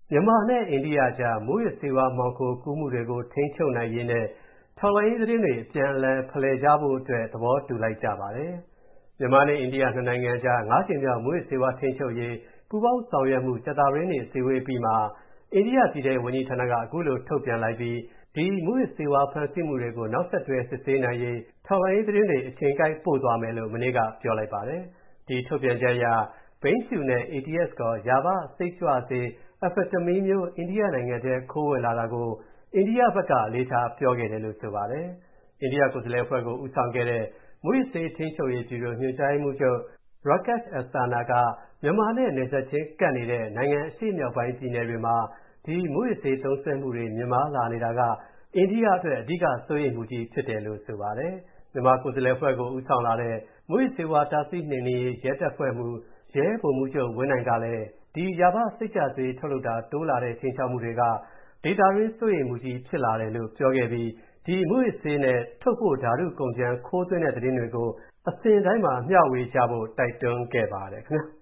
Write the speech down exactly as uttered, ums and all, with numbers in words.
မြန်မာနဲ့အိန္ဒိယကြားမူးယစ်ဆေးဝါးမှောင်ခိုကူးမှုတွေကိုထိန်းချုပ်နိုင်ရေးနဲ့ထောက်လှမ်းရေးသတင်းတွေအပြန်အလှန်ဖလှယ်ကြဖို့အတွက်သဘောတူလိုက်ကြပါတယ်။မြန်မာနဲ့အိန္ဒိယနှစ်နိုင်ငံကြားငါးကြိမ်မြောက်မူးယစ်ဆေးဝါးထိန်းချုပ်ရေးပူးပေါင်းဆောင်ရွက်မှုကြာသပတေးနေ့အစည်းအဝေးအပြီးမှာအိန္ဒိယပြည်ထဲရေးဝန်ကြီးဌာနကအခုလိုထုတ်ပြန်လိုက်ပြီးဒီမူးယစ်ဆေးဝါးဖမ်းဆီးမှုတွေကိုနောက်ဆက်တွဲစစ်ဆေးနိုင်ရေးထောက်လှမ်းရေးသတင်းတွေအချိန်ကိုက်ပို့သွားမယ်လို့မနေ့ကပြောလိုက်ပါတယ်။ဒီထုတ်ပြန်ချက်အရဘိန်းဖြူနဲ့ အေ တီ အက်စ် ခေါ်ယာဘစိတ်ကြွဆေး Amphetamine မျိုးအိန္ဒိယနိုင်ငံထဲခိုးဝင်လာတာကိုအိန္ဒိယဘက်ကအလေးထားပြောခဲ့တယ်လို့ဆိုပါတယ်။အိန္ဒိယကိုယ်စားလှယ်အဖွဲ့ကိုဦးဆောင်ခဲ့တဲ့မူးယစ်ဆေးထိန်းချုပ်ရေးဗျူရိုညွှန်ကြားရေးမှူးချုပ် Rakesh Asthana ကမြန်မာနဲ့နယ်စပ်ချင်းကပ်နေတဲ့နိုင်ငံအရှေ့မြောက်ပိုင်းပြည်နယ်တွေမှာဒီမူးယစ်ဆေးသုံးစွဲမှုတွေမြင့်မားလာနေတာကအိန္ဒိယအတွက်အဓိကစိုးရိမ်မှုကြီးဖြစ်တယ်လို့ဆိုပါတယ်။မြန်မာကိုယ်စားလှယ်အဖွဲ့ကိုဦးဆောင်လာတဲ့မူးယစ်ဆေးဝါးတားဆီးနှိမ်နင်းရေးရဲတပ်ဖွဲ့မှူးရဲဗိုလ်မှူးချုပ်ဝင်းနိုင်ကလည်းဒီယာဘစိတ်ကြွဆေးထုတ်လုပ်တာတိုးလာတဲ့ချိန်ချောက်မှုတွေကဒေသတွင်းစိုးရိမ်မှုကြီးဖြစ်လာတယ်လို့ပြောခဲ့ပြီးဒီမူးယစ်ဆေးနဲ့ထုတ်ဖို့ဓာတုကုန်ကြမ်းခိုးသွင်းတဲ့သတင်းတွေကိုအစဉ်တိုင်းမှာမျှဝေကြဖို့တိုက်တွန်းခဲ့ပါတယ်ခင်ဗျာ။